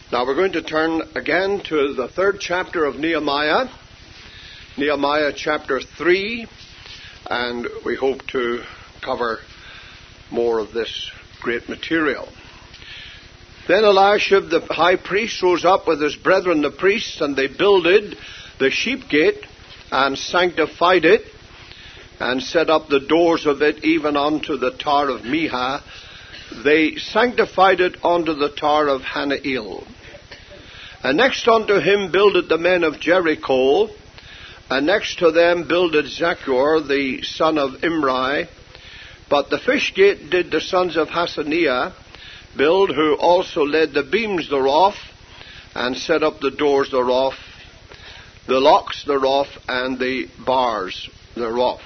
Now we're going to turn again to the third chapter of Nehemiah, Nehemiah chapter 3, and we hope to cover more of this great material. Then Eliashib the high priest rose up with his brethren the priests, and they builded the sheep gate and sanctified it, and set up the doors of it even unto the tower of Miha. They sanctified it unto the tower of Hanael. And next unto him builded the men of Jericho, and next to them builded Zachor the son of Imri. But the fish gate did the sons of Hassaniah build, who also led the beams thereof, and set up the doors thereof, the locks thereof, and the bars thereof.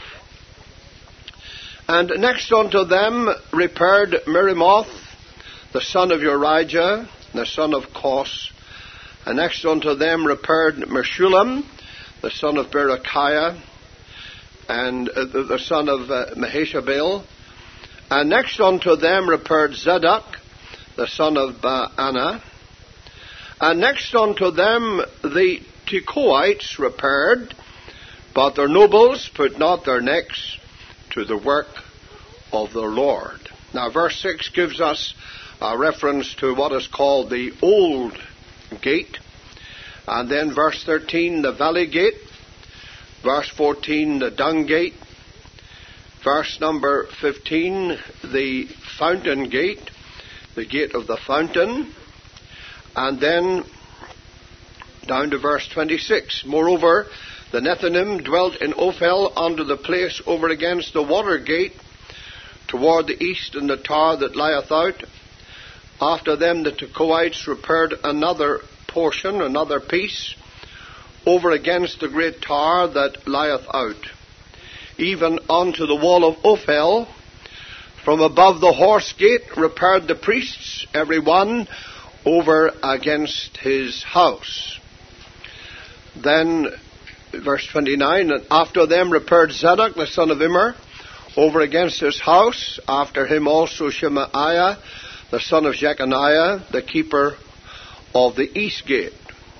And next unto them repaired Merimoth, the son of Urijah, the son of Kos. And next unto them repaired Meshullam, the son of Berechiah, and the son of Meheshabel. And next unto them repaired Zadok, the son of Baana. And next unto them the Tekoites repaired, but their nobles put not their necks to the work of the Lord. Now verse 6 gives us a reference to what is called the Old Gate. And then verse 13, the Valley Gate. Verse 14, the Dung Gate. Verse number 15, the Fountain Gate, the Gate of the Fountain. And then down to verse 26. Moreover, the Nethinim dwelt in Ophel under the place over against the water gate, toward the east, in the tower that lieth out. After them the Tekoites repaired another portion, another piece, over against the great tower that lieth out, even unto the wall of Ophel. From above the horse gate repaired the priests, every one over against his house. Then, verse 29, and after them repaired Zadok the son of Immer, over against his house. After him also Shemaiah the son of Jeconiah, the keeper of the east gate.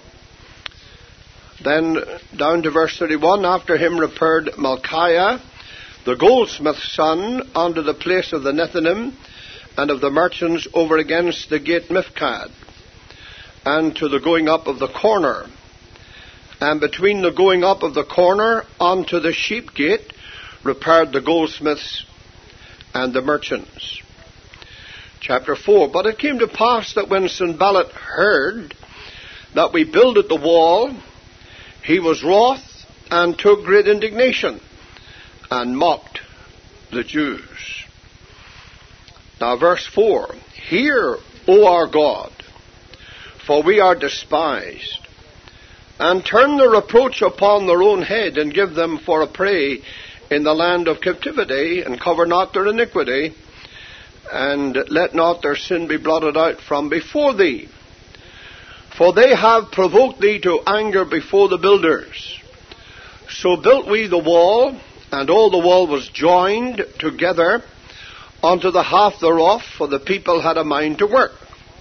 Then down to verse 31, after him repaired Malchiah, the goldsmith's son, unto the place of the Nethinim and of the merchants over against the gate Mifkad, and to the going up of the corner. And between the going up of the corner unto the sheep gate repaired the goldsmiths and the merchants. Chapter 4. But it came to pass that when Sanballat heard that we builded the wall, he was wroth and took great indignation and mocked the Jews. Now verse 4. Hear, O our God, for we are despised, and turn the reproach upon their own head, and give them for a prey in the land of captivity, and cover not their iniquity, and let not their sin be blotted out from before thee. For they have provoked thee to anger before the builders. So built we the wall, and all the wall was joined together unto the half thereof, for the people had a mind to work.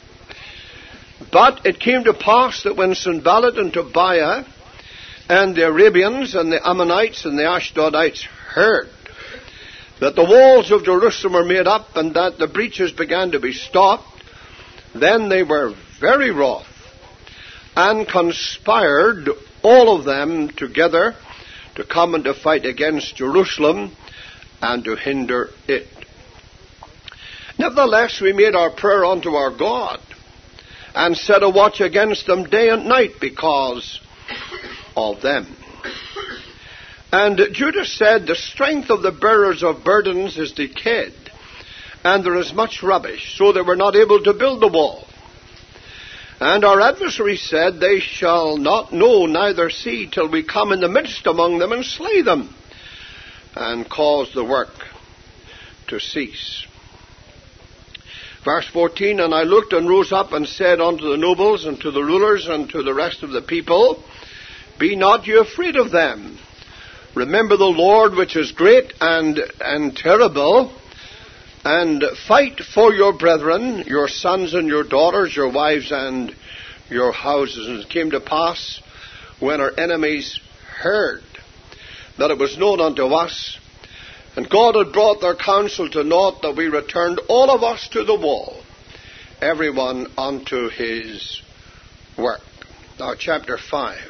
But it came to pass that when Sanballat and Tobiah and the Arabians and the Ammonites and the Ashdodites heard that the walls of Jerusalem were made up, and that the breaches began to be stopped, then they were very wroth, and conspired all of them together to come and to fight against Jerusalem and to hinder it. Nevertheless, we made our prayer unto our God, and set a watch against them day and night because of them. And Judah said, the strength of the bearers of burdens is decayed, and there is much rubbish, so they were not able to build the wall. And our adversaries said, they shall not know neither see till we come in the midst among them and slay them, and cause the work to cease. Verse 14, and I looked and rose up and said unto the nobles and to the rulers and to the rest of the people, be not ye afraid of them. Remember the Lord, which is great and terrible, and fight for your brethren, your sons and your daughters, your wives and your houses. And it came to pass, when our enemies heard that it was known unto us, and God had brought their counsel to naught, that we returned all of us to the wall, every one unto his work. Now, chapter 5.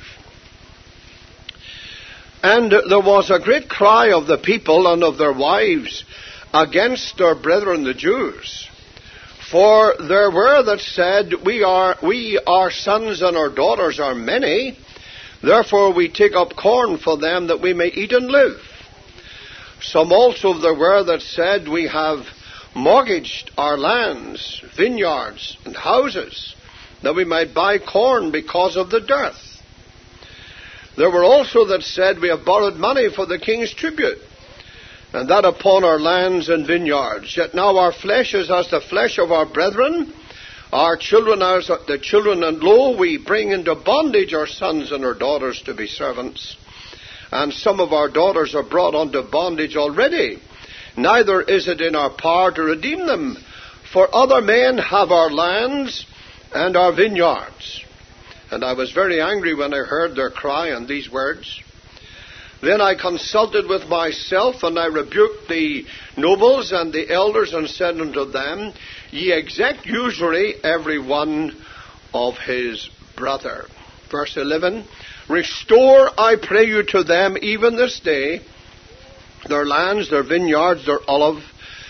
And there was a great cry of the people and of their wives against their brethren the Jews. For there were that said, we our sons and our daughters are many, therefore we take up corn for them, that we may eat and live. Some also there were that said, we have mortgaged our lands, vineyards, and houses, that we might buy corn because of the dearth. There were also that said, we have borrowed money for the king's tribute, and that upon our lands and vineyards. Yet now our flesh is as the flesh of our brethren, our children as the children, and lo, we bring into bondage our sons and our daughters to be servants. And some of our daughters are brought unto bondage already. Neither is it in our power to redeem them, for other men have our lands and our vineyards. And I was very angry when I heard their cry and these words. Then I consulted with myself, and I rebuked the nobles and the elders, and said unto them, ye exact usury every one of his brother. Verse 11, restore, I pray you, to them even this day their lands, their vineyards, their olive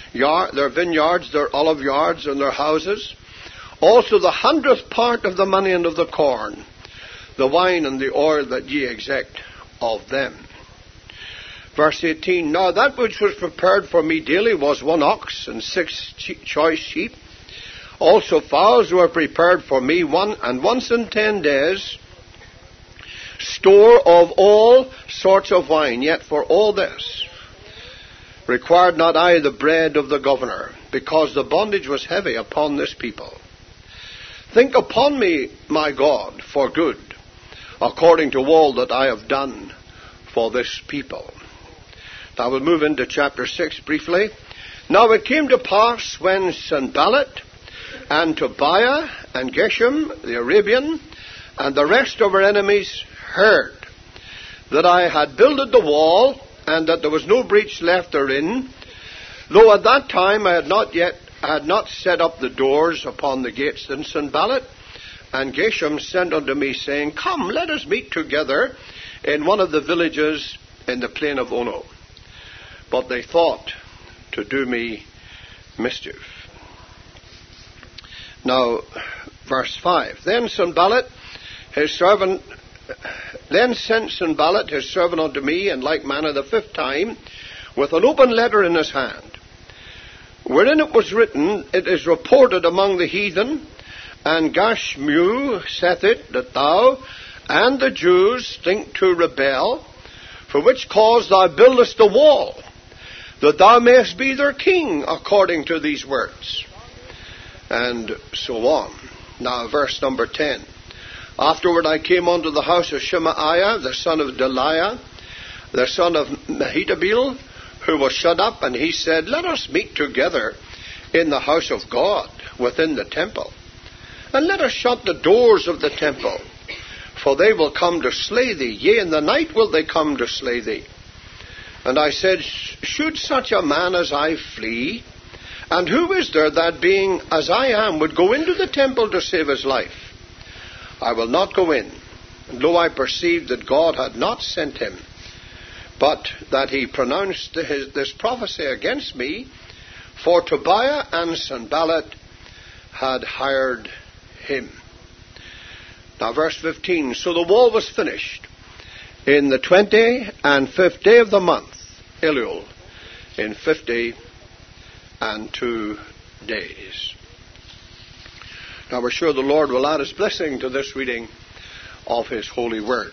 yards, and their houses. Also the 100th part of the money and of the corn, the wine and the oil that ye exact of them. Verse 18, now that which was prepared for me daily was 1 ox and 6 choice sheep. Also fowls were prepared for me, and once in 10 days store of all sorts of wine. Yet for all this required not I the bread of the governor, because the bondage was heavy upon this people. Think upon me, my God, for good, according to all that I have done for this people. Now we'll move into chapter 6 briefly. Now it came to pass, when Sanballat and Tobiah and Geshem the Arabian and the rest of our enemies heard that I had builded the wall, and that there was no breach left therein, though at that time I had not set up the doors upon the gates, then Sanballat and Geshem sent unto me, saying, come, let us meet together in one of the villages in the plain of Ono. But they thought to do me mischief. Now, verse 5. Then sent Sanballat his servant unto me in like manner the 5th time, with an open letter in his hand, wherein it was written, it is reported among the heathen, and Gashmu saith it, that thou and the Jews think to rebel, for which cause thou buildest the wall, that thou mayest be their king, according to these words. And so on. Now, verse number 10. Afterward I came unto the house of Shemaiah, the son of Delaiah, the son of Mehetabel, who was shut up, and he said, let us meet together in the house of God, within the temple, and let us shut the doors of the temple, for they will come to slay thee, yea, in the night will they come to slay thee. And I said, should such a man as I flee? And who is there that, being as I am, would go into the temple to save his life? I will not go in. And lo, I perceived that God had not sent him, but that he pronounced this prophecy against me, for Tobiah and Sanballat had hired him. Now verse 15. So the wall was finished in the 25th day of the month, Elul, in 52 days. Now we're sure the Lord will add his blessing to this reading of his holy word.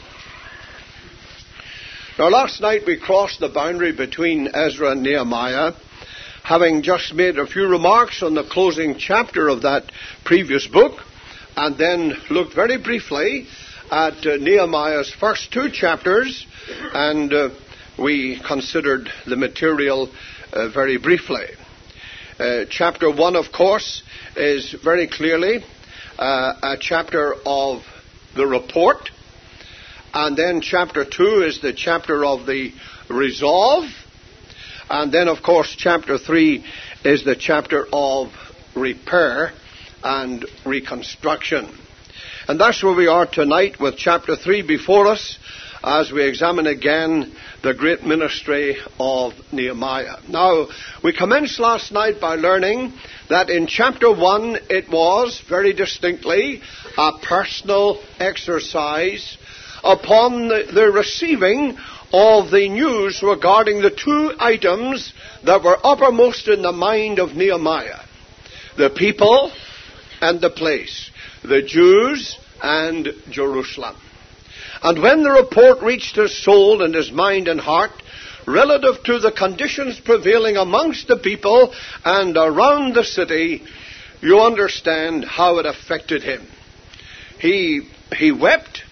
Now last night we crossed the boundary between Ezra and Nehemiah, having just made a few remarks on the closing chapter of that previous book, and then looked very briefly at Nehemiah's first 2 chapters, and we considered the material very briefly. Chapter 1, of course, is very clearly a chapter of the report. And then chapter 2 is the chapter of the resolve. And then, of course, chapter 3 is the chapter of repair and reconstruction. And that's where we are tonight with chapter 3 before us as we examine again the great ministry of Nehemiah. Now, we commenced last night by learning that in chapter 1 it was very distinctly a personal exercise upon the receiving of the news regarding the two items that were uppermost in the mind of Nehemiah: the people and the place, the Jews and Jerusalem. And when the report reached his soul and his mind and heart relative to the conditions prevailing amongst the people and around the city, you understand how it affected him. He wept,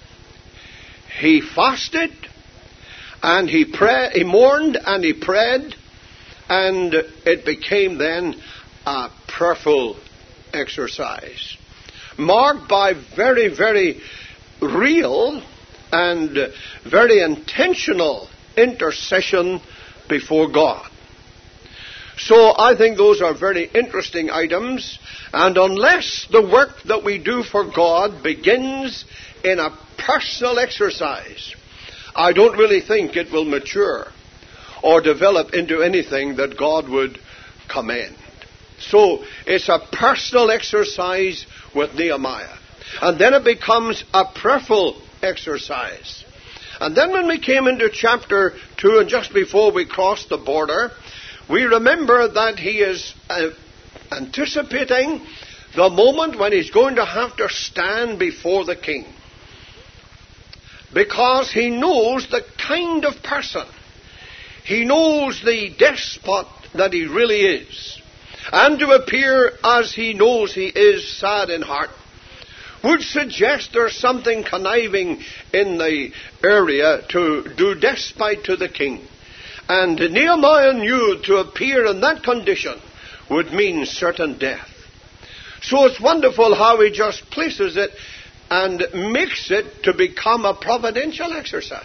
he fasted, and he mourned and he prayed, and it became then a prayerful exercise, marked by very, very real and very intentional intercession before God. So I think those are very interesting items, and unless the work that we do for God begins in a personal exercise, I don't really think it will mature or develop into anything that God would commend. So it's a personal exercise with Nehemiah. And then it becomes a prayerful exercise. And then when we came into chapter 2, and just before we crossed the border, we remember that he is anticipating the moment when he's going to have to stand before the king. Because he knows the kind of person, he knows the despot that he really is. And to appear as he knows he is, sad in heart, would suggest there's something conniving in the area to do despite to the king. And Nehemiah knew to appear in that condition would mean certain death. So it's wonderful how he just places it and makes it to become a providential exercise.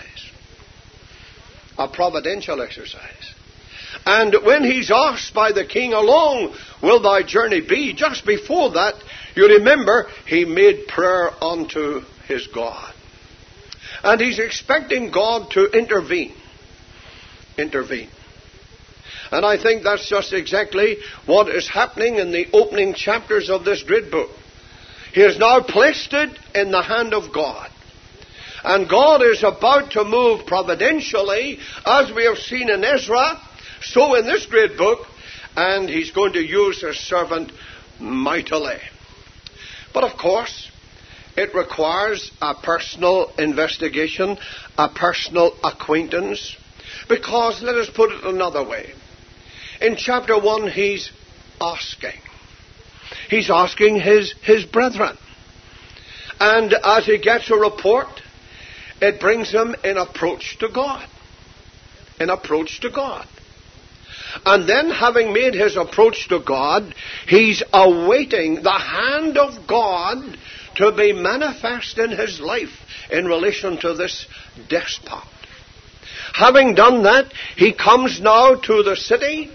A providential exercise. And when he's asked by the king, how long will thy journey be? Just before that, you remember, he made prayer unto his God. And he's expecting God to intervene. Intervene. And I think that's just exactly what is happening in the opening chapters of this great book. He has now placed it in the hand of God. And God is about to move providentially, as we have seen in Ezra, so in this great book, and he's going to use his servant mightily. But of course, it requires a personal investigation, a personal acquaintance, because, let us put it another way, in chapter 1 he's asking. He's asking his brethren. And as he gets a report, it brings him in approach to God. In approach to God. And then, having made his approach to God, he's awaiting the hand of God to be manifest in his life in relation to this despot. Having done that, he comes now to the city,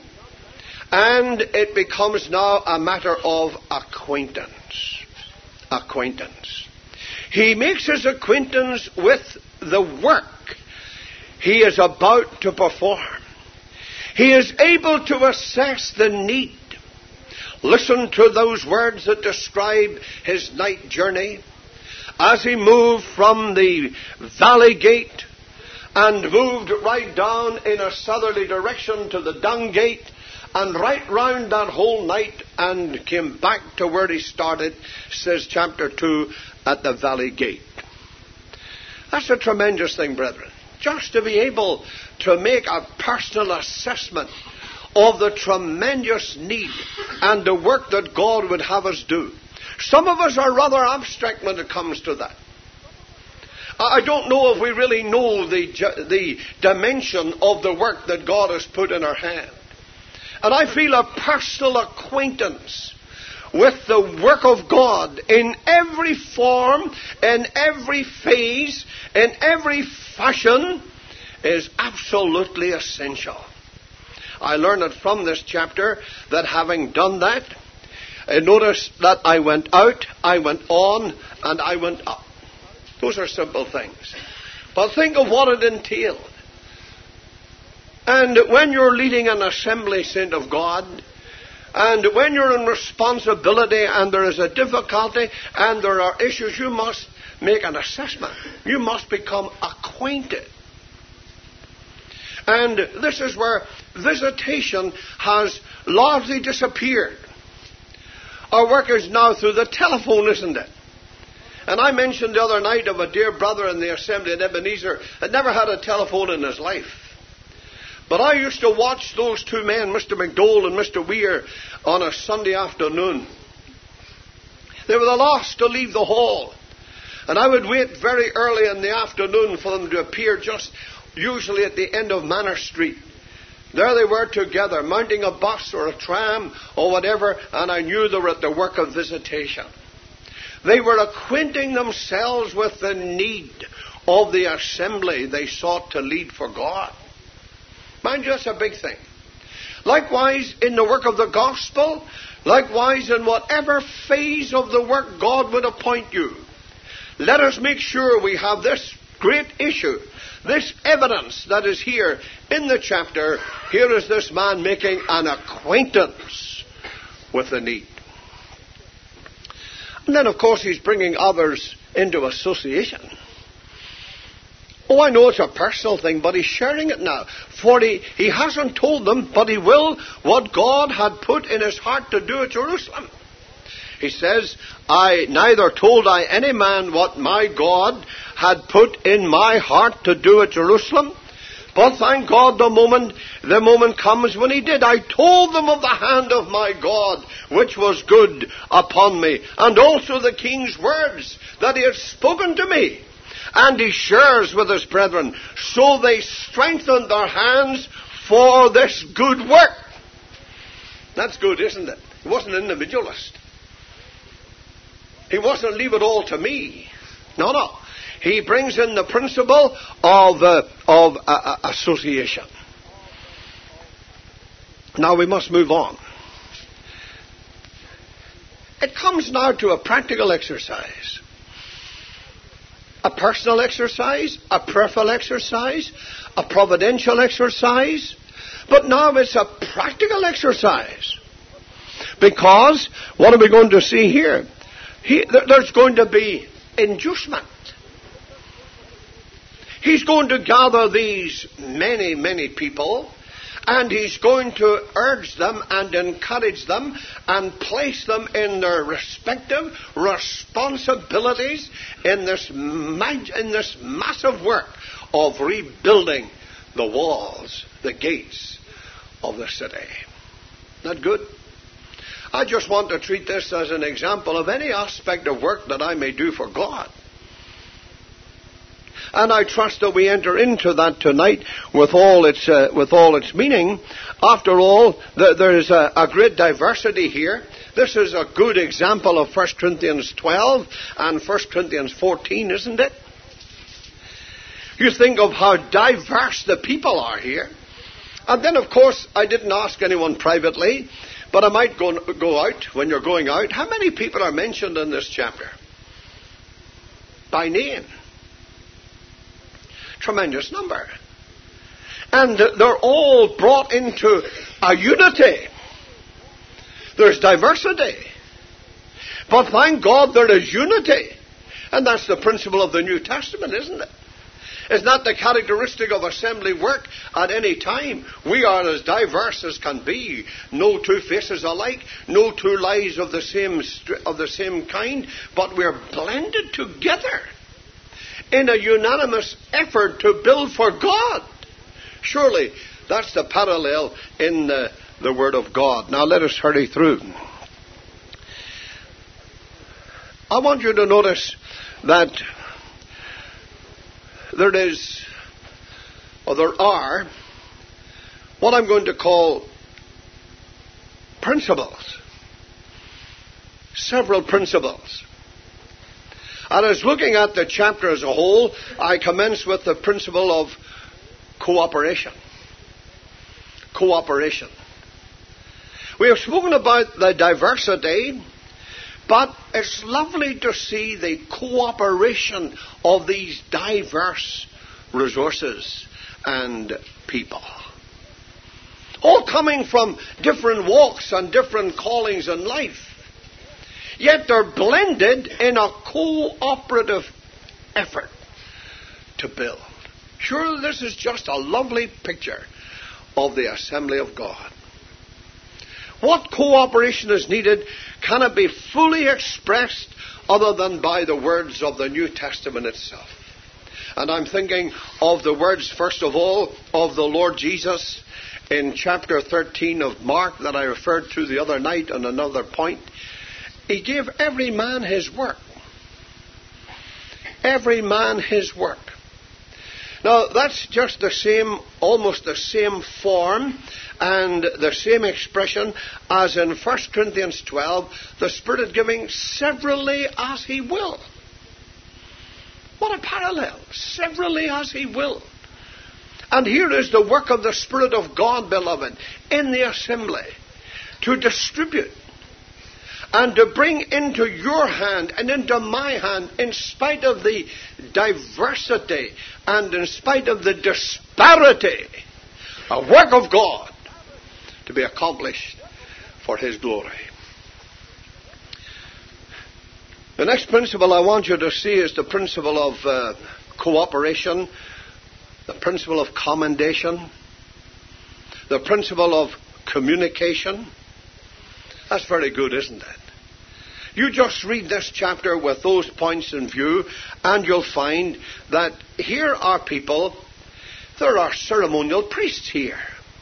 and it becomes now a matter of acquaintance. Acquaintance. He makes his acquaintance with the work he is about to perform. He is able to assess the need. Listen to those words that describe his night journey. As he moved from the valley gate and moved right down in a southerly direction to the dung gate, and right round that whole night, and came back to where he started, says chapter 2, at the valley gate. That's a tremendous thing, brethren. Just to be able to make a personal assessment of the tremendous need and the work that God would have us do. Some of us are rather abstract when it comes to that. I don't know if we really know the dimension of the work that God has put in our hand. And I feel a personal acquaintance with the work of God in every form, in every phase, in every fashion is absolutely essential. I learned it from this chapter that having done that, notice that I went out, I went on, and I went up. Those are simple things. But think of what it entailed. And when you're leading an assembly, saint of God, and when you're in responsibility and there is a difficulty and there are issues, you must make an assessment. You must become acquainted. And this is where visitation has largely disappeared. Our work is now through the telephone, isn't it? And I mentioned the other night of a dear brother in the assembly at Ebenezer that never had a telephone in his life. But I used to watch those two men, Mr. McDowell and Mr. Weir, on a Sunday afternoon. They were the last to leave the hall. And I would wait very early in the afternoon for them to appear, just usually at the end of Manor Street. There they were together, mounting a bus or a tram or whatever, and I knew they were at the work of visitation. They were acquainting themselves with the need of the assembly they sought to lead for God. Mind you, that's a big thing. Likewise, in the work of the gospel, likewise in whatever phase of the work God would appoint you, let us make sure we have this great issue, this evidence that is here in the chapter. Here is this man making an acquaintance with the need. And then, of course, he's bringing others into association. Oh, I know it's a personal thing, but he's sharing it now. For he hasn't told them, but he will, what God had put in his heart to do at Jerusalem. He says, neither told I any man what my God had put in my heart to do at Jerusalem. But thank God the moment comes when he did. I told them of the hand of my God, which was good upon me, and also the king's words that he had spoken to me. And he shares with his brethren. So they strengthened their hands for this good work. That's good, isn't it? He wasn't an individualist. He wasn't leave it all to me. No. He brings in the principle of association. Now we must move on. It comes now to a practical exercise. A personal exercise, a prayerful exercise, a providential exercise. But now it's a practical exercise. Because, what are we going to see here? There's going to be inducement. He's going to gather these many, many people, and he's going to urge them and encourage them and place them in their respective responsibilities in this massive work of rebuilding the walls, the gates of the city. Not good? I just want to treat this as an example of any aspect of work that I may do for God. And I trust that we enter into that tonight with all its meaning. After all, there is a great diversity here. This is a good example of 1 Corinthians 12 and 1 Corinthians 14, isn't it? You think of how diverse the people are here. And then, of course, I didn't ask anyone privately, but I might go out when you're going out. How many people are mentioned in this chapter? By name. Tremendous number. And they're all brought into a unity. There's diversity. But thank God there is unity. And that's the principle of the New Testament, isn't it? It's not the characteristic of assembly work at any time. We are as diverse as can be. No two faces alike, no two lives of the same kind, but we're blended together in a unanimous effort to build for God. Surely that's the parallel in the Word of God. Now let us hurry through. I want you to notice that there are what I'm going to call principles. several principles. And as looking at the chapter as a whole, I commence with the principle of cooperation. Cooperation. We have spoken about the diversity, but it's lovely to see the cooperation of these diverse resources and people. All coming from different walks and different callings in life. Yet they're blended in a cooperative effort to build. Sure, this is just a lovely picture of the assembly of God. What cooperation is needed cannot be fully expressed other than by the words of the New Testament itself. And I'm thinking of the words, first of all, of the Lord Jesus in chapter 13 of Mark that I referred to the other night on another point. He gave every man his work. Every man his work. Now, that's just the same, almost the same form and the same expression as in 1 Corinthians 12, the Spirit giving severally as He will. What a parallel. Severally as He will. And here is the work of the Spirit of God, beloved, in the assembly, to distribute and to bring into your hand and into my hand, in spite of the diversity and in spite of the disparity, a work of God to be accomplished for His glory. The next principle I want you to see is the principle of cooperation, the principle of commendation, the principle of communication. That's very good, isn't it? You just read this chapter with those points in view, and you'll find that here are people, there are ceremonial priests here.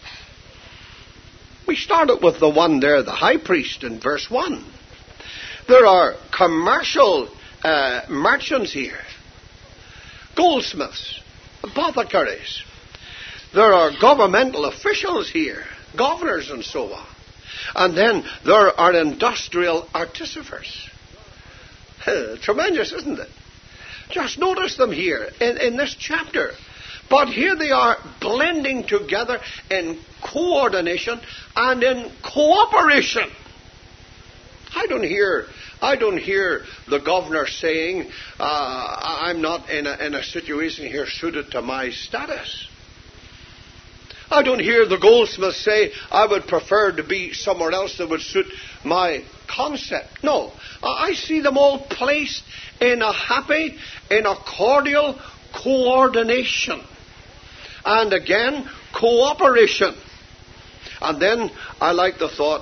We started with the one there, the high priest, in verse 1. There are commercial merchants here, goldsmiths, apothecaries. There are governmental officials here, governors and so on. And then there are industrial artificers. Tremendous, isn't it? Just notice them here in this chapter. But here they are blending together in coordination and in cooperation. I don't hear the governor saying, I'm not in a situation here suited to my status. I don't hear the goldsmith say, I would prefer to be somewhere else that would suit my concept. No, I see them all placed in a happy, in a cordial coordination. And again, cooperation. And then I like the thought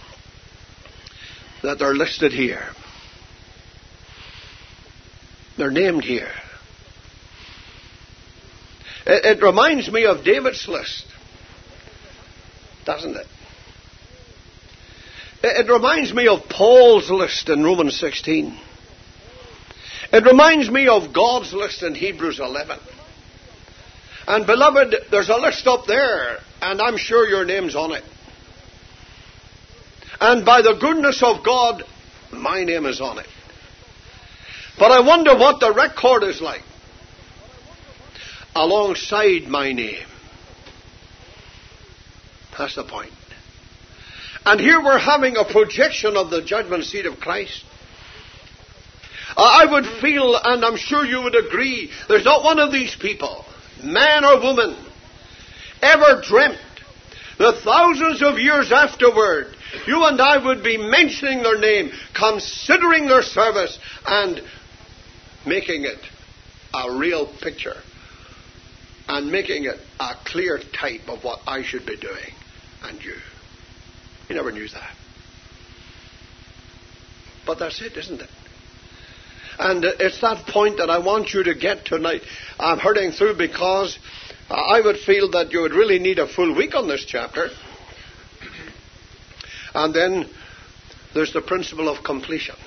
that they're listed here. They're named here. It reminds me of David's list, doesn't it? It reminds me of Paul's list in Romans 16. It reminds me of God's list in Hebrews 11. And beloved, there's a list up there, and I'm sure your name's on it. And by the goodness of God, my name is on it. But I wonder what the record is like alongside my name. That's the point. And here we're having a projection of the judgment seat of Christ. I would feel, and I'm sure you would agree, there's not one of these people, man or woman, ever dreamt that thousands of years afterward, you and I would be mentioning their name, considering their service, and making it a real picture, and making it a clear type of what I should be doing, and you. You never knew that. But that's it, isn't it? And it's that point that I want you to get tonight. I'm hurrying through because I would feel that you would really need a full week on this chapter. And then there's the principle of completion.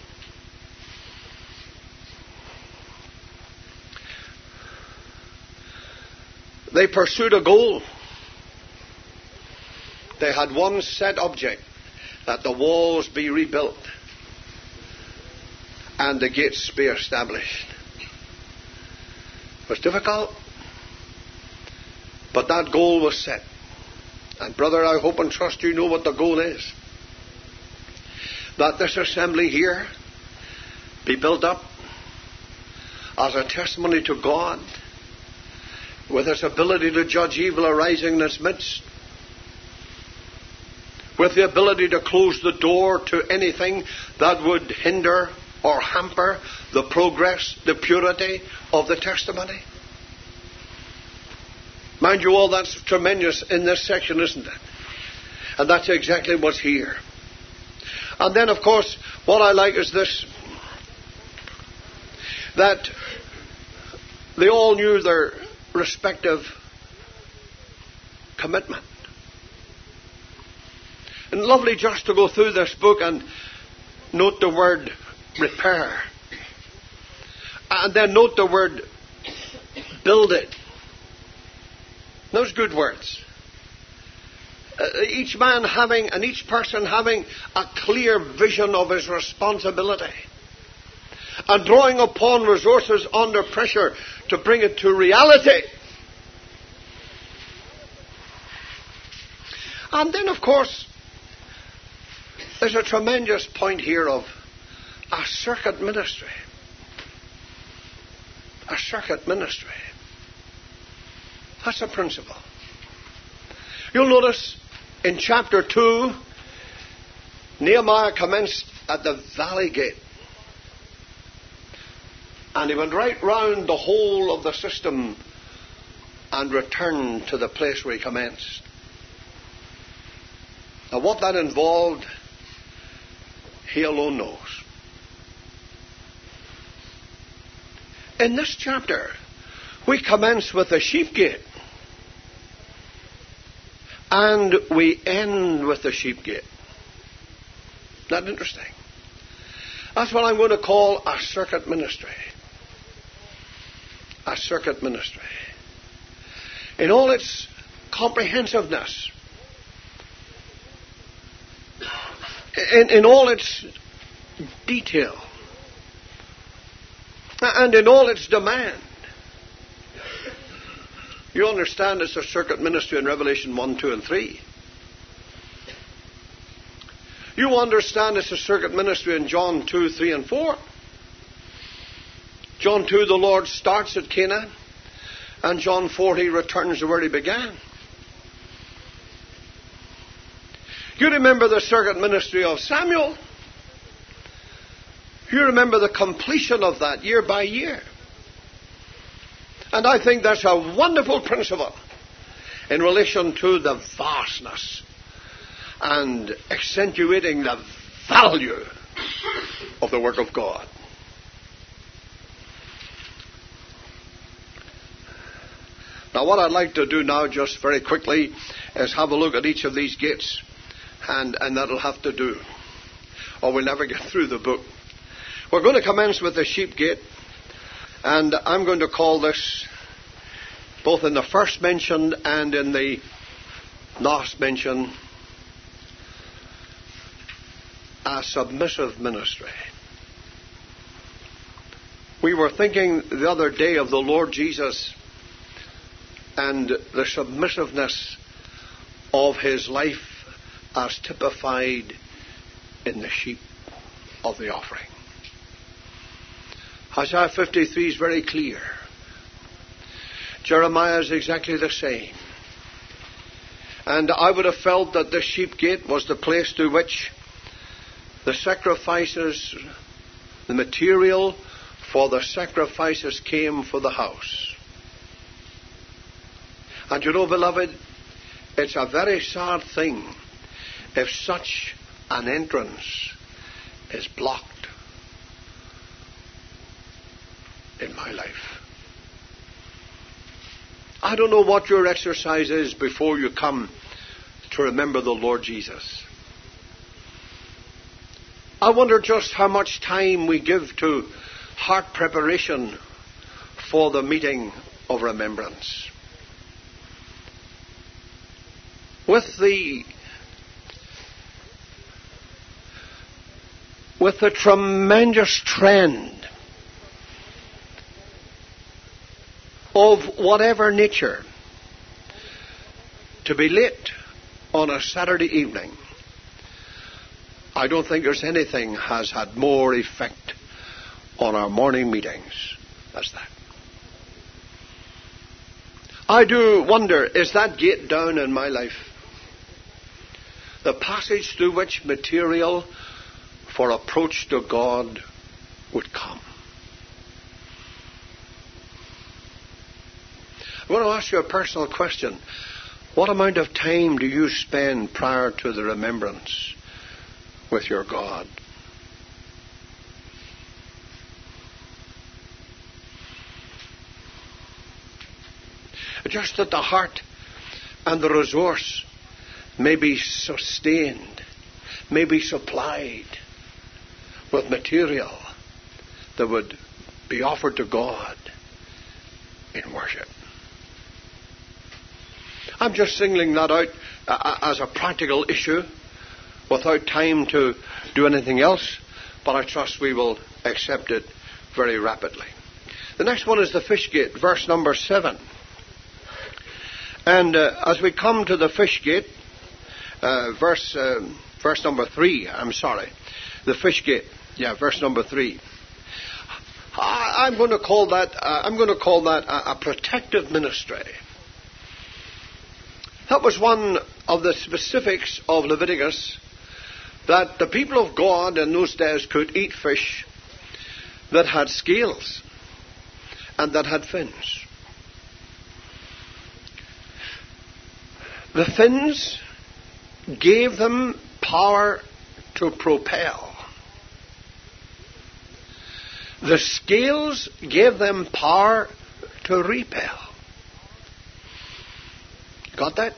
They pursued a goal. They had one set object, that the walls be rebuilt. and the gates be established. It was difficult, but that goal was set. And brother, I hope and trust you know what the goal is. That this assembly here be built up as a testimony to God, with its ability to judge evil arising in its midst, with the ability to close the door to anything that would hinder or hamper the progress, the purity of the testimony. Mind you, all that's tremendous in this section, isn't it? And that's exactly what's here. And then, of course, what I like is this, that they all knew their respective commitment. And lovely just to go through this book and note the word repair. And then note the word build it. Those good words. Each man having and each person having a clear vision of his responsibility and drawing upon resources under pressure to bring it to reality. And then, of course, there's a tremendous point here of a circuit ministry. A circuit ministry. That's a principle. You'll notice in chapter 2, Nehemiah commenced at the valley gate. And he went right round the whole of the system and returned to the place where he commenced. Now what that involved, he alone knows. In this chapter, we commence with the sheep gate. And we end with the sheep gate. Isn't that interesting? That's what I'm going to call a circuit ministry. A circuit ministry. In all its comprehensiveness. In all its detail. And in all its demand. You understand it's a circuit ministry in Revelation 1, 2 and 3. You understand it's a circuit ministry in John 2, 3 and 4. John 2, the Lord starts at Cana. And John 4, he returns to where he began. You remember the circuit ministry of Samuel. You remember the completion of that year by year. And I think that's a wonderful principle in relation to the vastness and accentuating the value of the work of God. Now what I'd like to do now just very quickly is have a look at each of these gates. And that'll have to do, or we'll never get through the book. We're going to commence with the sheep gate. And I'm going to call this, both in the first mention and in the last mention, a submissive ministry. We were thinking the other day of the Lord Jesus and the submissiveness of his life as typified in the sheep of the offering. Isaiah 53 is very clear. Jeremiah is exactly the same. And I would have felt that the sheep gate was the place to which the sacrifices, the material for the sacrifices came for the house. And you know, beloved, it's a very sad thing if such an entrance is blocked in my life. I don't know what your exercise is before you come to remember the Lord Jesus. I wonder just how much time we give to heart preparation for the meeting of remembrance. With the with the tremendous trend of whatever nature to be late on a Saturday evening, I don't think there's anything has had more effect on our morning meetings as that. I do wonder, is that gate down in my life? The passage through which material for approach to God would come. I want to ask you a personal question. What amount of time do you spend prior to the remembrance with your God? Just that the heart and the resource may be sustained, may be supplied with material that would be offered to God in worship. I'm just singling that out as a practical issue without time to do anything else, but I trust we will accept it very rapidly. The next one is the fish gate, verse number 7. And as we come to the fish gate, verse number 3, the fish gate, verse number 3. I'm going to call that a protective ministry. That was one of the specifics of Leviticus, that the people of God in those days could eat fish that had scales and that had fins. The fins gave them power to propel. The scales gave them power to repel. Got that?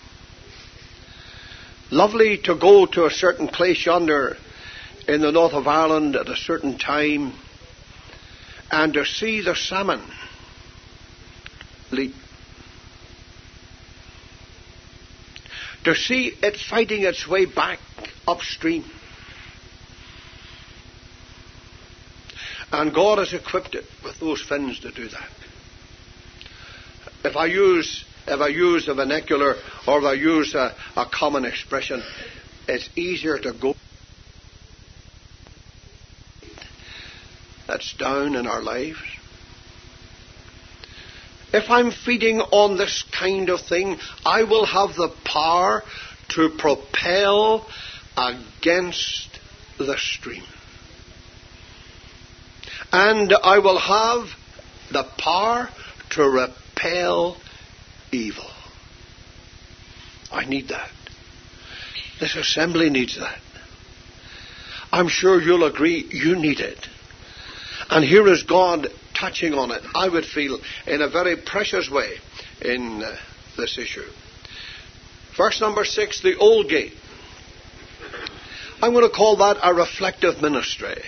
Lovely to go to a certain place yonder in the north of Ireland at a certain time and to see the salmon leap. To see it fighting its way back upstream. And God has equipped it with those fins to do that. If I use a vernacular or if I use a common expression, it's easier to go. That's down in our lives. If I'm feeding on this kind of thing, I will have the power to propel against the stream. And I will have the power to repel evil. I need that. This assembly needs that. I'm sure you'll agree you need it. And here is God touching on it, I would feel, in a very precious way in this issue. Verse number 6, the old gate. I'm going to call that a reflective ministry.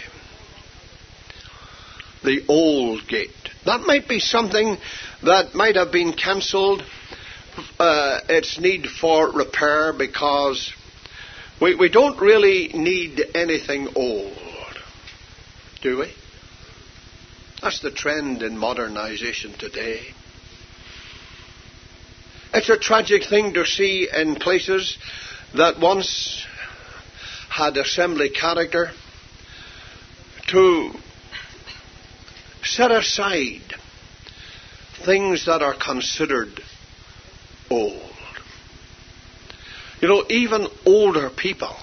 The old gate. That might be something that might have been cancelled, its need for repair, because we don't really need anything old, do we? That's the trend in modernization today. It's a tragic thing to see in places that once had assembly character to set aside things that are considered old. You know, even older people.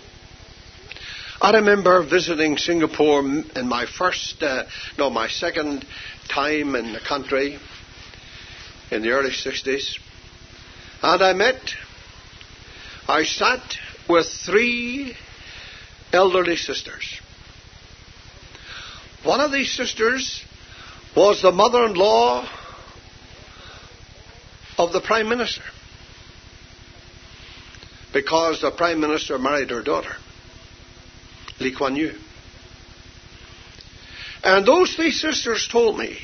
I remember visiting Singapore in my second time in the country in the early 60s. And I sat with 3 elderly sisters. One of these sisters was the mother-in-law of the Prime Minister, because the Prime Minister married her daughter, Lee Kuan Yew. And those 3 sisters told me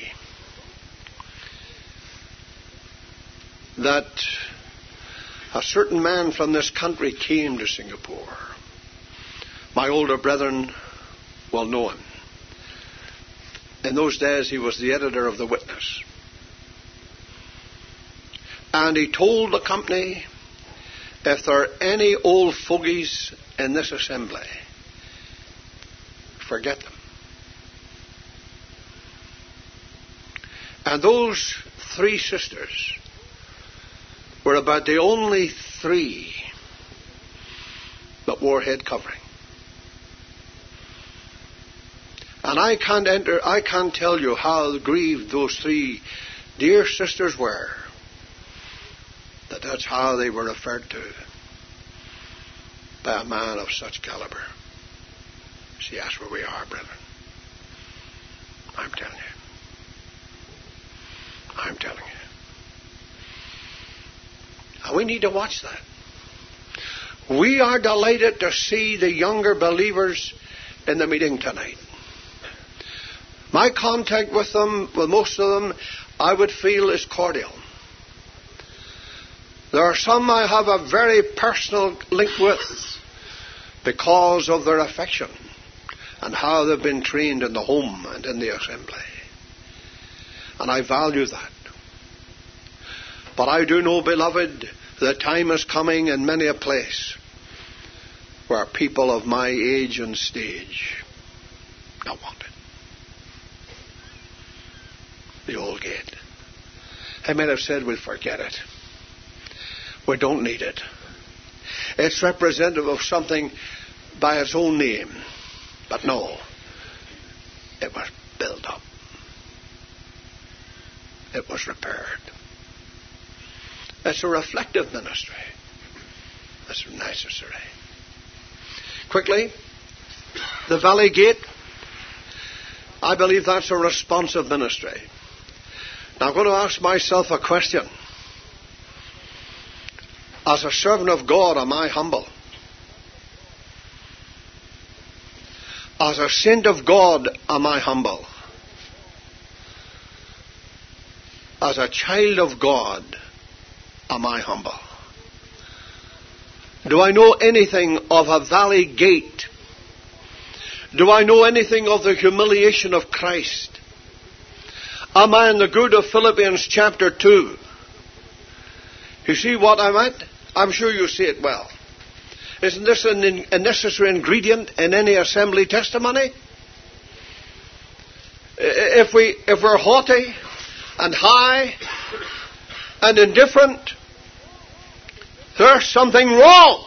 that a certain man from this country came to Singapore. My older brethren will know him. In those days, he was the editor of The Witness. And he told the company, if there are any old fogies in this assembly, forget them. And those three sisters were about the only three that wore head covering. And I can't tell you how grieved those three dear sisters were that that's how they were referred to by a man of such caliber. See, that's where we are, brethren. I'm telling you. I'm telling you. And we need to watch that. We are delighted to see the younger believers in the meeting tonight. My contact with them, with most of them, I would feel is cordial. There are some I have a very personal link with because of their affection and how they've been trained in the home and in the assembly. And I value that. But I do know, beloved, the time is coming in many a place where people of my age and stage don't want it. The old gate. I might have said we'll forget it. We don't need it. It's representative of something by its own name. But no, it was built up. It was repaired. It's a reflective ministry. That's necessary. Quickly, the Valley Gate. I believe that's a responsive ministry. Now I'm going to ask myself a question. As a servant of God, am I humble? As a saint of God, am I humble? As a child of God, am I humble? Do I know anything of a valley gate? Do I know anything of the humiliation of Christ? Am I in the good of Philippians chapter 2? You see what I'm at? I'm sure you see it well. Isn't this a necessary ingredient in any assembly testimony? If we're haughty and high and indifferent, there's something wrong.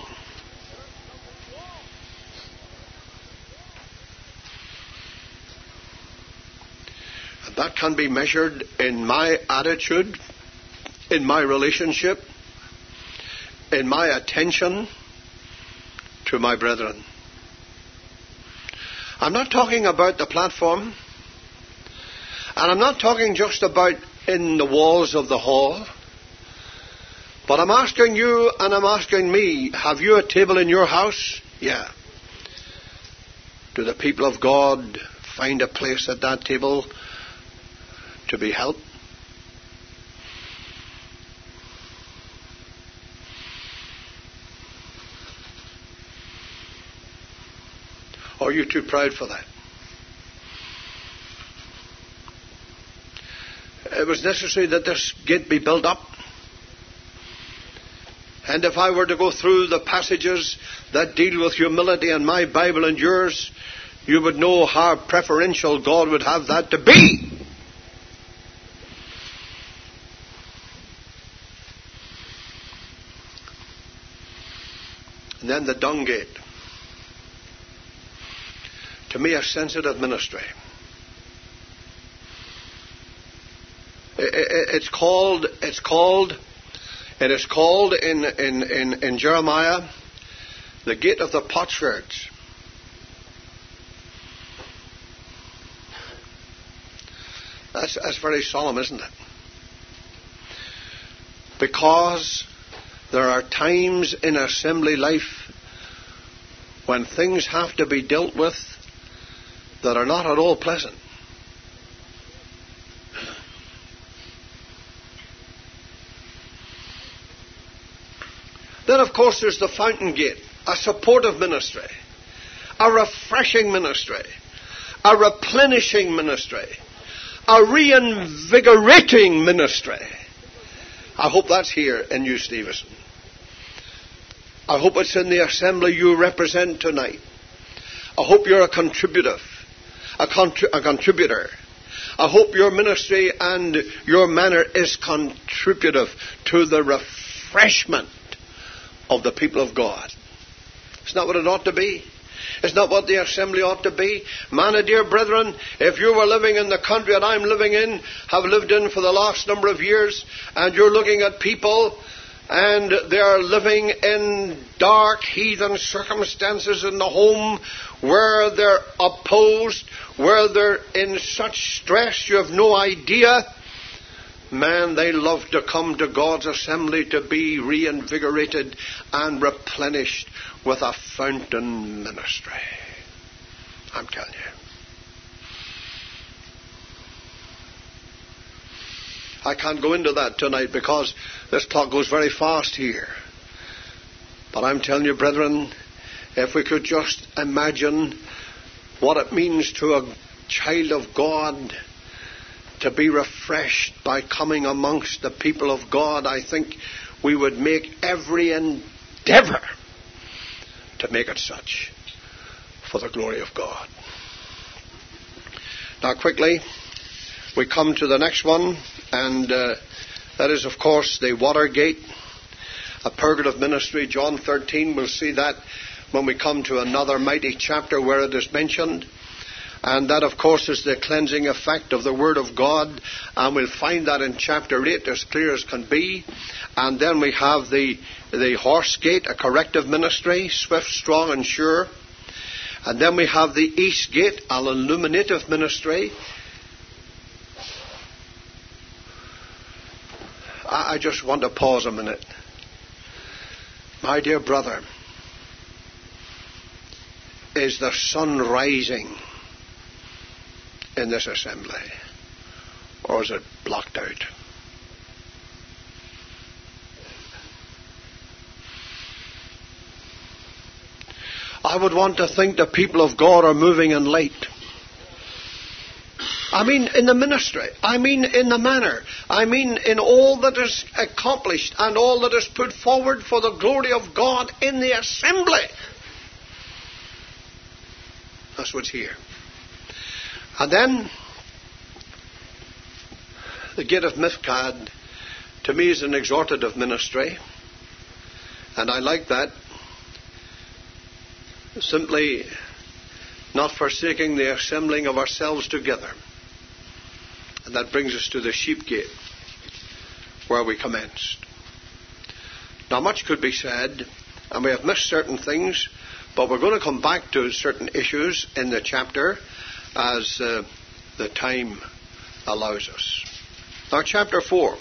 And that can be measured in my attitude, in my relationship, in my attention to my brethren. I'm not talking about the platform, and I'm not talking just about in the walls of the hall, but I'm asking you and I'm asking me, have you a table in your house? Yeah. Do the people of God find a place at that table to be helped? Or are you too proud for that? It was necessary that this gate be built up. And if I were to go through the passages that deal with humility in my Bible and yours, you would know how preferential God would have that to be. And then the dung gate. To me, a sensitive ministry. It is called in Jeremiah the gate of the potsherds. That's very solemn, isn't it? Because there are times in assembly life when things have to be dealt with that are not at all pleasant. Then, of course, there's the fountain gate, a supportive ministry, a refreshing ministry, a replenishing ministry, a reinvigorating ministry. I hope that's here in you, Stevenson. I hope it's in the assembly you represent tonight. I hope you're a contributor. I hope your ministry and your manner is contributive to the refreshment of the people of God. It's not what it ought to be. It's not what the assembly ought to be. My dear brethren, if you were living in the country that I'm living in, have lived in for the last number of years, and you're looking at people and they are living in dark heathen circumstances in the home, where they're opposed, where they're in such stress you have no idea, man, they love to come to God's assembly to be reinvigorated and replenished with a fountain ministry. I'm telling you. I can't go into that tonight because this clock goes very fast here. But I'm telling you, brethren, if we could just imagine what it means to a child of God to be refreshed by coming amongst the people of God, I think we would make every endeavor to make it such for the glory of God. Now quickly, we come to the next one, and that is, of course, the Watergate, a purgative ministry. John 13, we'll see that when we come to another mighty chapter where it is mentioned. And that, of course, is the cleansing effect of the Word of God. And we'll find that in chapter 8 as clear as can be. And then we have the Horse Gate, a corrective ministry, swift, strong, and sure. And then we have the East Gate, an illuminative ministry. I just want to pause a minute. My dear brother, is the sun rising in this assembly, or is it blocked out? I would want to think the people of God are moving in light. I mean in the ministry. I mean in the manner. I mean in all that is accomplished and all that is put forward for the glory of God in the assembly. That's what's here. And then, the Gate of Mifkad, to me, is an exhortative ministry. And I like that. Simply not forsaking the assembling of ourselves together. And that brings us to the Sheep Gate, where we commenced. Now, much could be said, and we have missed certain things, but we're going to come back to certain issues in the chapter as the time allows us. Now, chapter 4.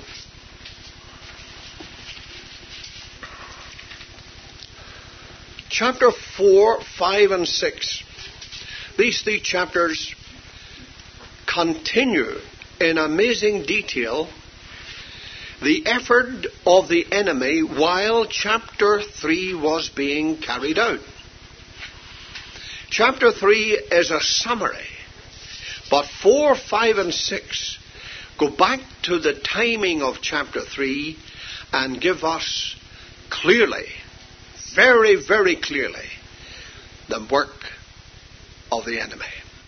Chapter 4, 5, and 6. These three chapters continue in amazing detail the effort of the enemy while chapter 3 was being carried out. Chapter 3 is a summary, but 4, 5, and 6 go back to the timing of chapter 3 and give us clearly, very, very clearly, the work of the enemy.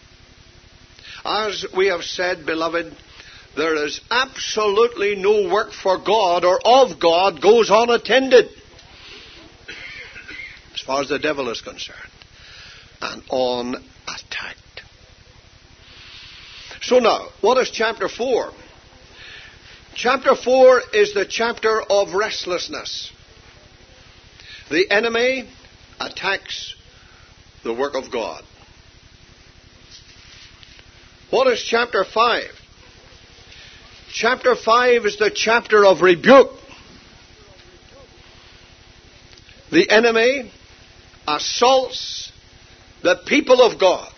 As we have said, beloved, there is absolutely no work for God or of God goes unattended, as far as the devil is concerned, and unattacked. So now, what is chapter 4? Chapter 4 is the chapter of restlessness. The enemy attacks the work of God. What is chapter 5? Chapter 5 is the chapter of rebuke. The enemy assaults the people of God.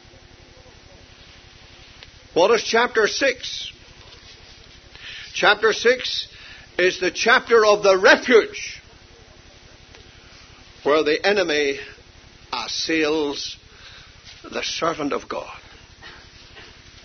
What is chapter 6? Chapter 6 is the chapter of the refuge, where the enemy assails the servant of God.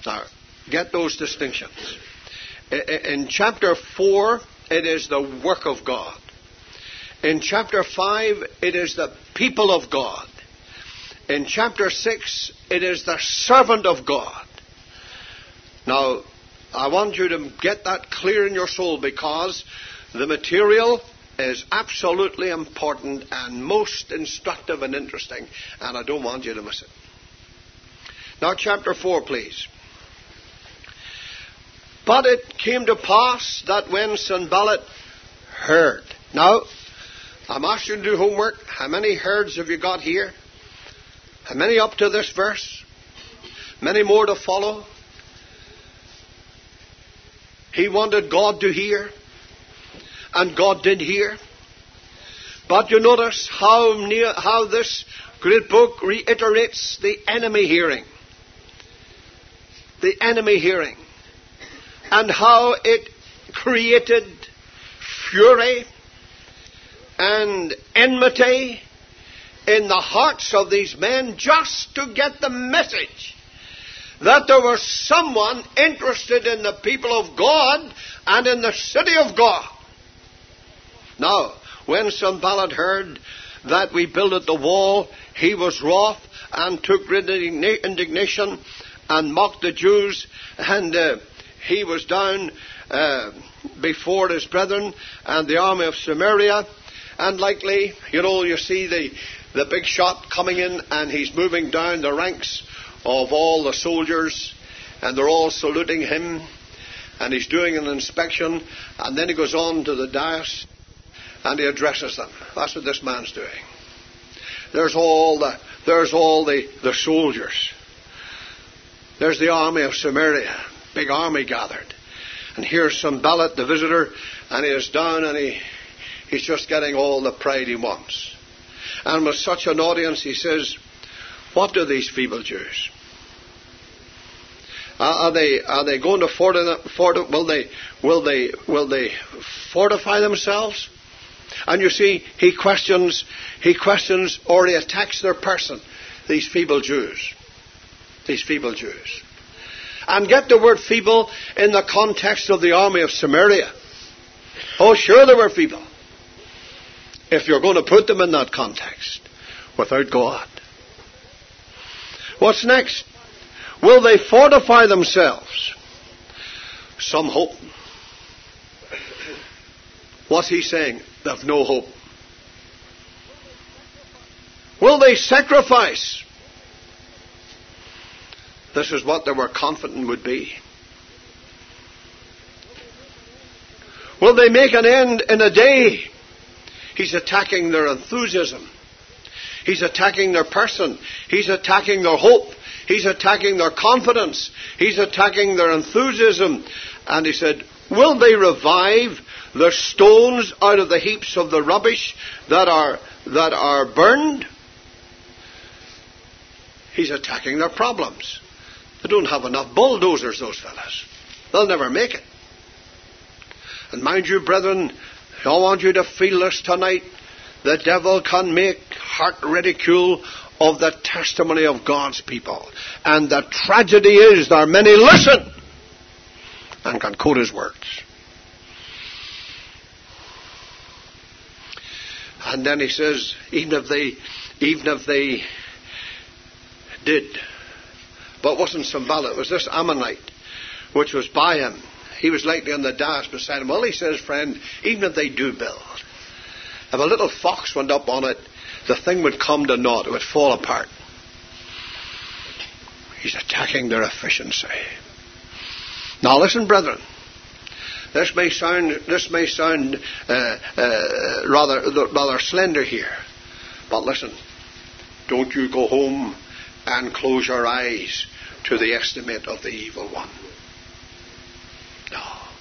Now, get those distinctions. In chapter 4, it is the work of God. In chapter 5, it is the people of God. In chapter 6, it is the servant of God. Now, I want you to get that clear in your soul, because the material is absolutely important and most instructive and interesting, and I don't want you to miss it. Now, chapter 4, please. But it came to pass that when Sanballat heard. Now, I'm asking you to do homework. How many herds have you got here? How many up to this verse? Many more to follow? He wanted God to hear, and God did hear. But you notice how this great book reiterates the enemy hearing. The enemy hearing. And how it created fury and enmity in the hearts of these men, just to get the message that there was someone interested in the people of God and in the city of God. Now, when Sanballat heard that we builded the wall, he was wroth and took great indignation and mocked the Jews, and he was down before his brethren and the army of Samaria. And likely, you see the big shot coming in, and he's moving down the ranks of all the soldiers, and they're all saluting him, and he's doing an inspection, and then he goes on to the dais and he addresses them. That's what this man's doing. There's all the soldiers. There's the army of Samaria, big army gathered, and here's Sanballat the visitor, and he is down, and he's just getting all the pride he wants. And with such an audience, he says, what do these feeble Jews? Are they going to will they fortify themselves? And you see, he questions or he attacks their person, these feeble Jews. These feeble Jews. And get the word feeble in the context of the army of Samaria. Oh, sure they were feeble, if you're going to put them in that context, without God. What's next? Will they fortify themselves? Some hope. What's he saying? They've no hope. Will they sacrifice? This is what they were confident would be. Will they make an end in a day? He's attacking their enthusiasm. He's attacking their person. He's attacking their hope. He's attacking their confidence. He's attacking their enthusiasm. And he said, will they revive the stones out of the heaps of the rubbish that are burned? He's attacking their problems. They don't have enough bulldozers, those fellas. They'll never make it. And mind you, brethren, I want you to feel this tonight. The devil can make heart ridicule of the testimony of God's people. And the tragedy is there are many listen and can quote his words. And then he says, even if they did, but it wasn't Sanballat, it was this Ammonite which was by him. He was likely on the dais beside him. Well, he says, friend, even if they do build, if a little fox went up on it, the thing would come to naught. It would fall apart. He's attacking their efficiency. Now listen, brethren. This may sound rather slender here, but listen. Don't you go home and close your eyes to the estimate of the evil one. No.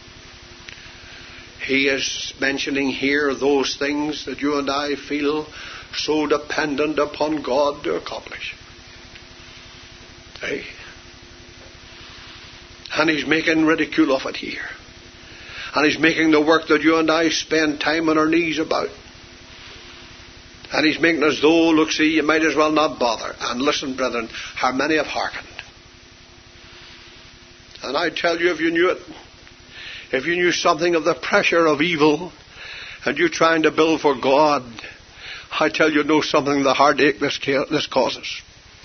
He is mentioning here those things that you and I feel so dependent upon God to accomplish. Hey. And he's making ridicule of it here. And he's making the work that you and I spend time on our knees about. And he's making as though, look, see, you might as well not bother. And listen, brethren, how many have hearkened? And I tell you, if you knew it, if you knew something of the pressure of evil, and you trying to build for God, I tell you, know something of the heartache this causes.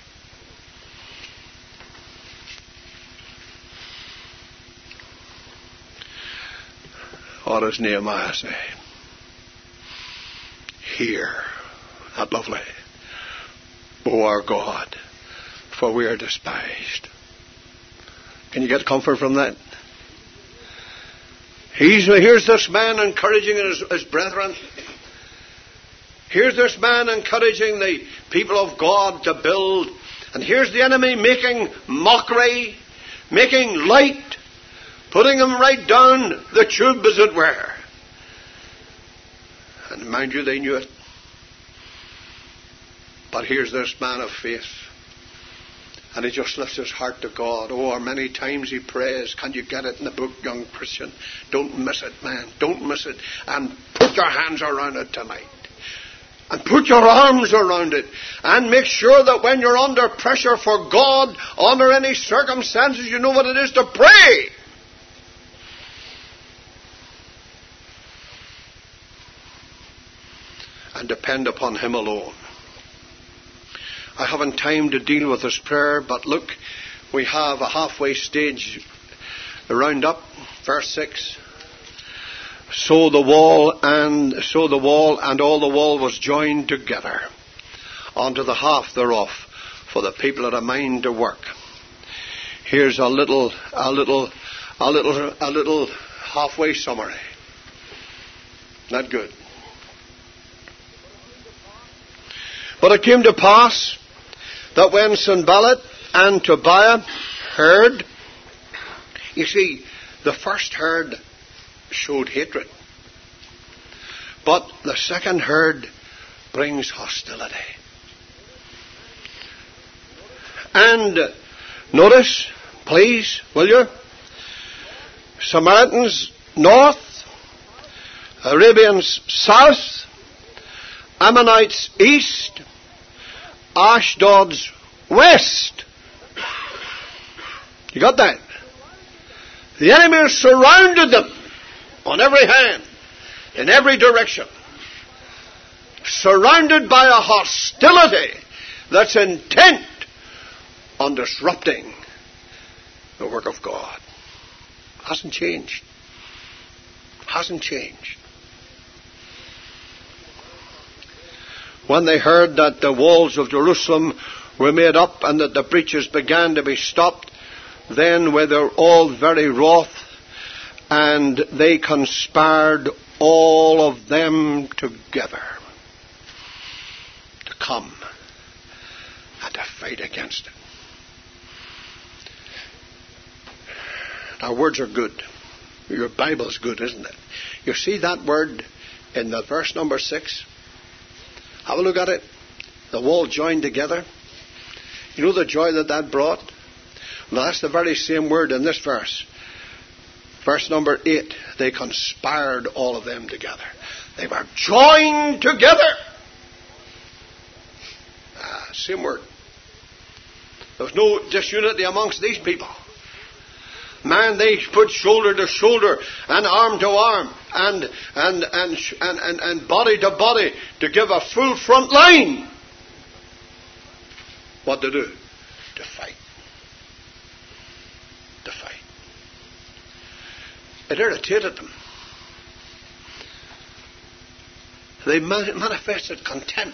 What does Nehemiah say? Hear, not lovely, O our God, for we are despised. Can you get comfort from that? Here's this man encouraging his brethren. Here's this man encouraging the people of God to build. And here's the enemy making mockery, making light, putting him right down the tube, as it were. And mind you, they knew it. But here's this man of faith. And he just lifts his heart to God. Oh, many times he prays. Can you get it in the book, young Christian? Don't miss it, man. Don't miss it. And put your hands around it tonight. And put your arms around it. And make sure that when you're under pressure for God, under any circumstances, you know what it is to pray. And depend upon Him alone. I haven't time to deal with this prayer, but look, we have a halfway stage, the round up, verse 6. So the wall and all the wall was joined together unto the half thereof, for the people had a mind to work. Here's a little halfway summary. Not good. But it came to pass that when Sanballat and Tobiah heard, you see, the first herd showed hatred, but the second herd brings hostility. And notice, please, will you? Samaritans north, Arabians south, Ammonites east, Ashdod's west. You got that? The enemy surrounded them on every hand, in every direction. Surrounded by a hostility that's intent on disrupting the work of God. Hasn't changed. Hasn't changed. When they heard that the walls of Jerusalem were made up and that the breaches began to be stopped, then were they all very wroth, and they conspired all of them together to come and to fight against it. Now, words are good. Your Bible's good, isn't it? You see that word in the verse number 6? Have a look at it. The wall joined together. You know the joy that brought? Well, that's the very same word in this verse. Verse number 8. They conspired all of them together. They were joined together. Same word. There was no disunity amongst these people. Man, they put shoulder to shoulder and arm to arm and body to body to give a full front line. What to do? To fight. To fight. It irritated them. They manifested contempt.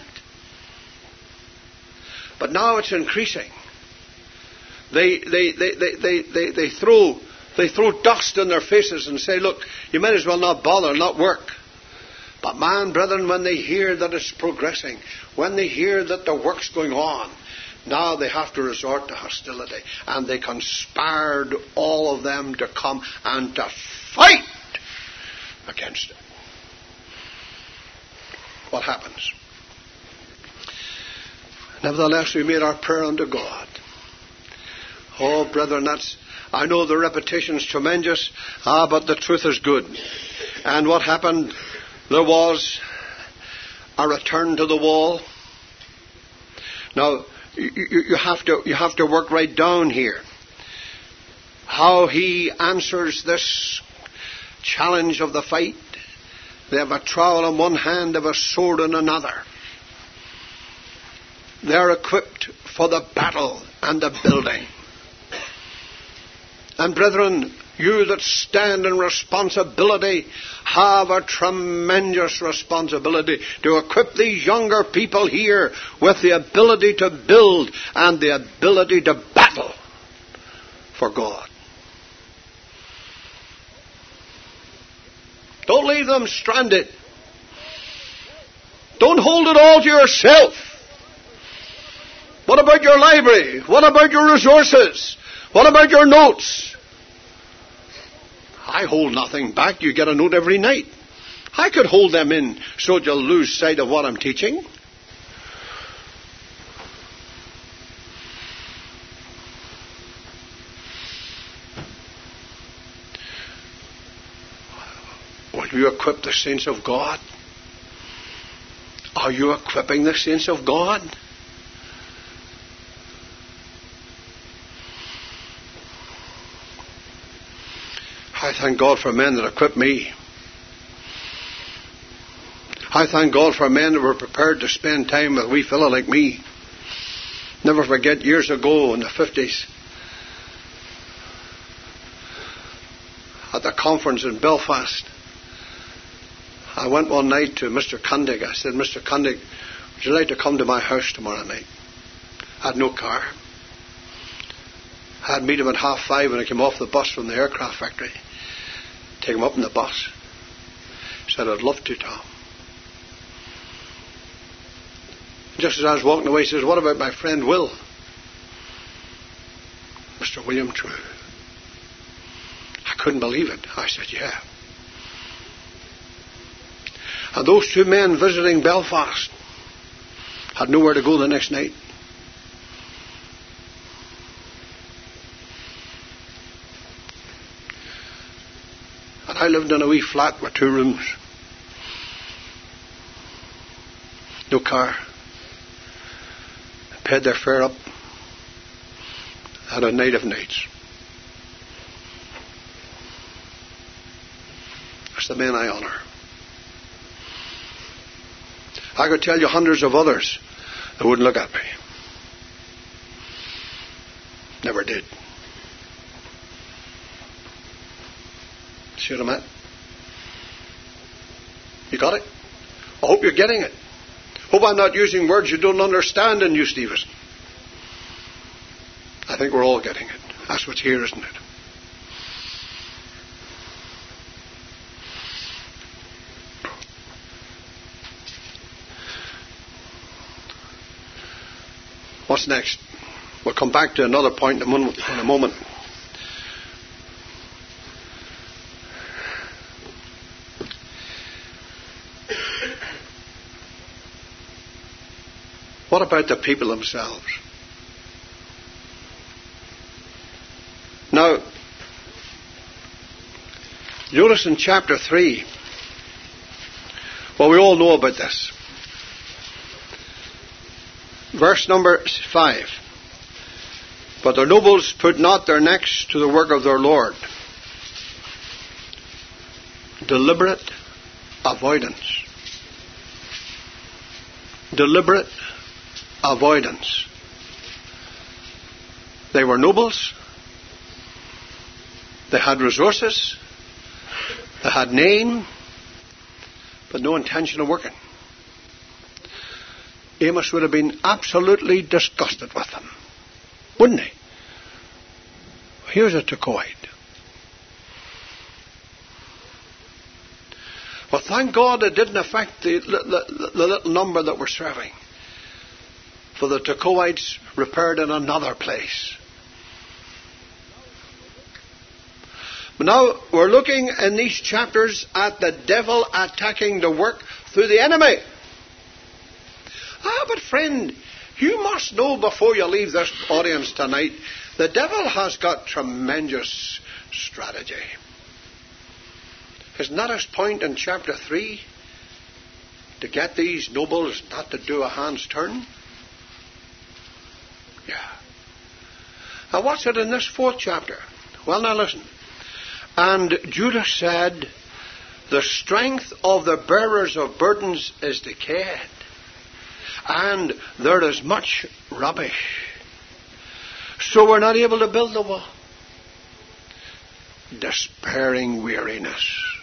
But now it's increasing. They throw dust in their faces and say, look, you might as well not bother, not work. But man, brethren, when they hear that it's progressing, when they hear that the work's going on, now they have to resort to hostility. And they conspired all of them to come and to fight against it. What happens? Nevertheless, we made our prayer unto God. Oh, brethren, I know the repetition's tremendous, but the truth is good. And what happened? There was a return to the wall. Now, you have to work right down here. how he answers this challenge of the fight. They have a trowel in one hand, they have a sword in another. They're equipped for the battle and the building. And brethren, you that stand in responsibility have a tremendous responsibility to equip these younger people here with the ability to build and the ability to battle for God. Don't leave them stranded. Don't hold it all to yourself. What about your library? What about your resources? What about your notes? I hold nothing back. You get a note every night. I could hold them in so you'll lose sight of what I'm teaching. Will you equip the saints of God? Are you equipping the saints of God? I thank God for men that equip me. I thank God for men that were prepared to spend time with a wee fella like me. Never forget years ago in the 50s at the conference in Belfast. I went one night to Mr. Cundig. I said, Mr. Cundig, would you like to come to my house tomorrow night? I had no car. I had to meet him at 5:30 when I came off the bus from the aircraft factory. Take him up in the bus. He said, I'd love to, Tom. Just as I was walking away, he says, what about my friend Will? Mr. William True. I couldn't believe it. I said, yeah. And those two men visiting Belfast had nowhere to go the next night. And I lived in a wee flat with 2 rooms. No car. Paid their fare up. Had a night of nights. That's the men I honour. I could tell you hundreds of others that wouldn't look at me. Never did. See what I'm at? You got it? I hope you're getting it. Hope I'm not using words you don't understand in you, Stevenson. I think we're all getting it. That's what's here, isn't it? What's next? We'll come back to another point in a moment. What about the people themselves? Now, notice in chapter 3, well, we all know about this. Verse number 5. But the nobles put not their necks to the work of their Lord. Deliberate avoidance. Deliberate avoidance. They were nobles. They had resources. They had name, but no intention of working. Amos would have been absolutely disgusted with them, wouldn't he? Here's a Tekoite. Well, thank God it didn't affect the little number that were serving. For the Tekoites repaired in another place. But now we're looking in these chapters at the devil attacking the work through the enemy. But friend, you must know before you leave this audience tonight, the devil has got tremendous strategy. Isn't that his point in chapter 3? To get these nobles not to do a hand's turn? Yeah. Now what's it in this 4th chapter? Well, now listen. And Judas said, the strength of the bearers of burdens is decayed, and there is much rubbish. So we're not able to build the wall. Despairing weariness.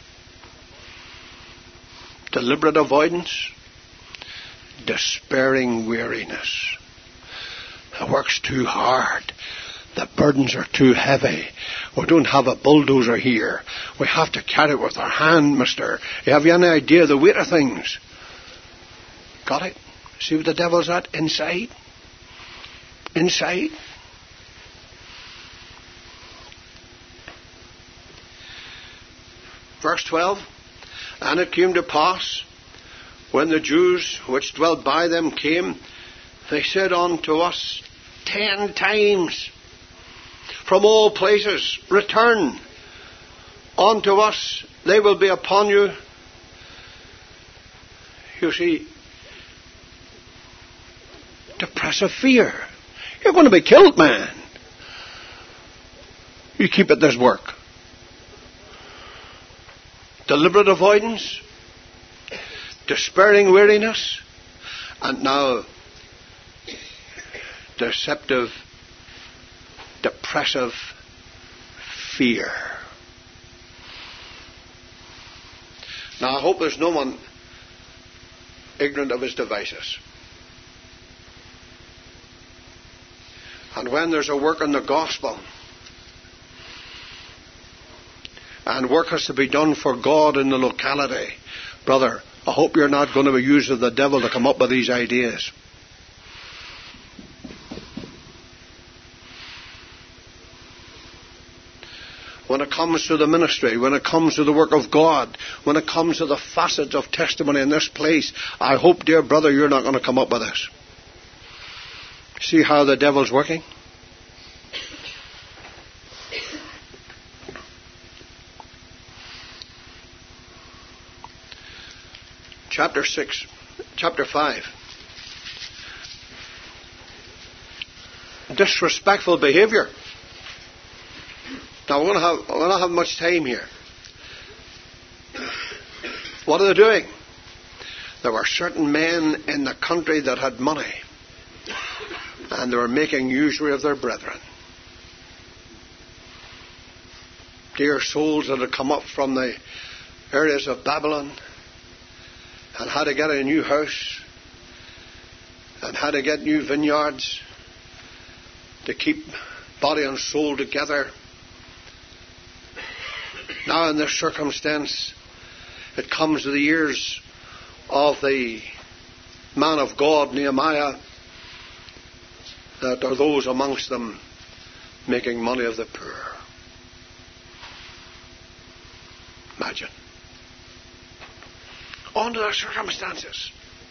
Deliberate avoidance. Despairing weariness. The work's too hard. The burdens are too heavy. We don't have a bulldozer here. We have to carry it with our hand, mister. Have you any idea of the weight of things? Got it? See what the devil's at? Inside. Inside. Verse 12. And it came to pass, when the Jews which dwelt by them came, they said unto us 10 times, from all places, return unto us, they will be upon you. You see, depressive fear. You're going to be killed, man. You keep at this work. Deliberate avoidance, despairing weariness, and now deceptive, depressive fear. Now I hope there's no one ignorant of his devices. And when there's a work in the gospel, and work has to be done for God in the locality, brother, I hope you're not going to be using the devil to come up with these ideas. When it comes to the ministry, when it comes to the work of God, when it comes to the facets of testimony in this place, I hope, dear brother, you're not going to come up with this. See how the devil's working? Chapter 5. Disrespectful behavior. Now, we're not have much time here. What are they doing? There were certain men in the country that had money, and they were making usury of their brethren. Dear souls that had come up from the areas of Babylon and had to get a new house and had to get new vineyards to keep body and soul together. Now in this circumstance, it comes to the ears of the man of God, Nehemiah, that there are those amongst them making money of the poor. Imagine. Under the circumstances.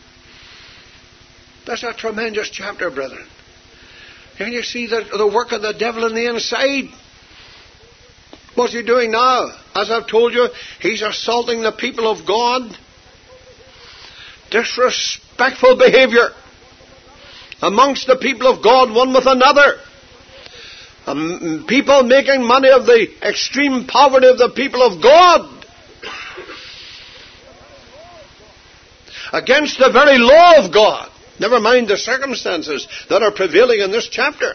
That's a tremendous chapter, brethren. Can you see the work of the devil in the inside? What's he doing now? As I've told you, he's assaulting the people of God. Disrespectful behavior amongst the people of God, one with another. People making money of the extreme poverty of the people of God. Against the very law of God. Never mind the circumstances that are prevailing in this chapter.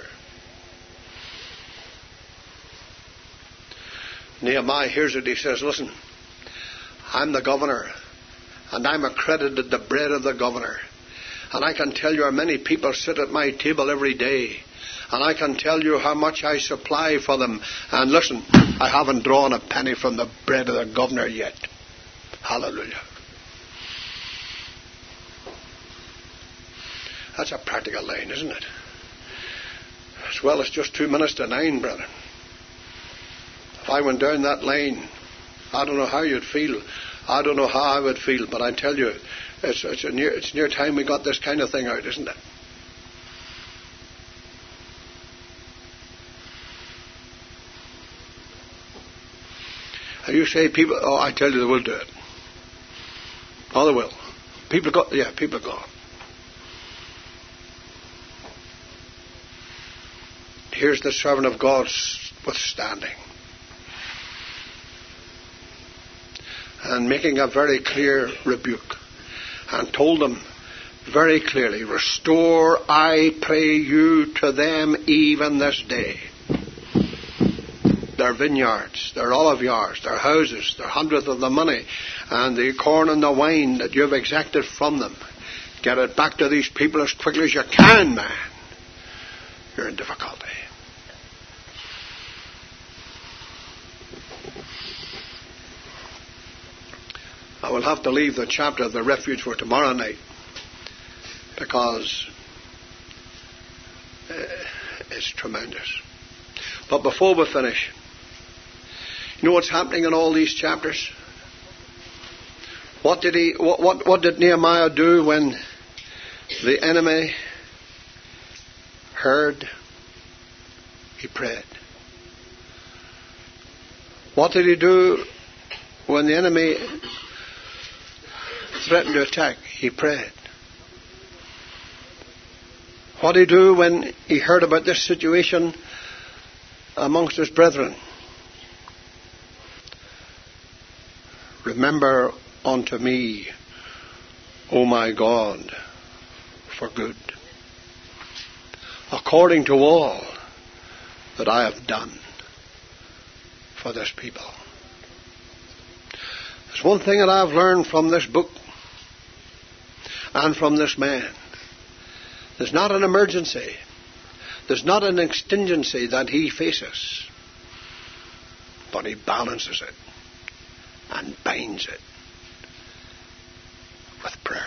Nehemiah hears it. He says, listen, I'm the governor, and I'm accredited the bread of the governor. And I can tell you how many people sit at my table every day. And I can tell you how much I supply for them. And listen, I haven't drawn a penny from the bread of the governor yet. Hallelujah. That's a practical line, isn't it? As well as just 2 minutes to 9, brethren. If I went down that lane, I don't know how you'd feel. I don't know how I would feel, but I tell you, it's near time we got this kind of thing out, isn't it? And you say people, oh, I tell you they will do it. Oh, they will. People go. Here's the servant of God withstanding. and making a very clear rebuke, and told them very clearly, restore, I pray you, to them even this day their vineyards, their olive yards, their houses, their hundredth of the money, and the corn and the wine that you've exacted from them. Get it back to these people as quickly as you can, man. You're in difficulty. I will have to leave the chapter of the refuge for tomorrow night, because it's tremendous. But before we finish, you know what's happening in all these chapters? What did Nehemiah do when the enemy heard? He prayed. What did he do when the enemy threatened to attack? He prayed. What did he do when he heard about this situation amongst his brethren? Remember unto me, O my God, for good, according to all that I have done for this people. There's one thing that I've learned from this book and from this man. There's not an emergency, there's not an exigency that he faces, but he balances it and binds it with prayer.